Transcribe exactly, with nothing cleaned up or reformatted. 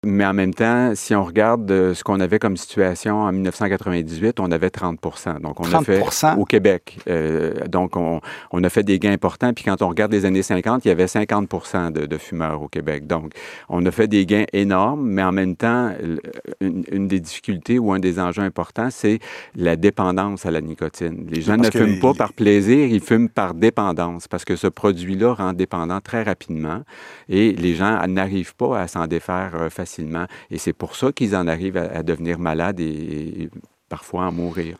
Mais en même temps, si on regarde euh, ce qu'on avait comme situation en mille neuf cent quatre-vingt-dix-huit, on avait trente pour cent. Donc, on a trente fait pour cent? au Québec. Euh, donc, on, on a fait des gains importants. Puis, quand on regarde les années cinquante, il y avait cinquante pour cent de, de fumeurs au Québec. Donc, on a fait des gains énormes, mais en même temps, une, une des difficultés ou un des enjeux importants, c'est la dépendance à la nicotine. Les gens Parce ne que fument les, pas les- par plaisir, ils fument par dépendance parce que ce produit-là rend dépendant très rapidement et les gens n'arrivent pas à s'en défaire euh, facilement. Et c'est pour ça qu'ils en arrivent à, à devenir malades et, et parfois à mourir.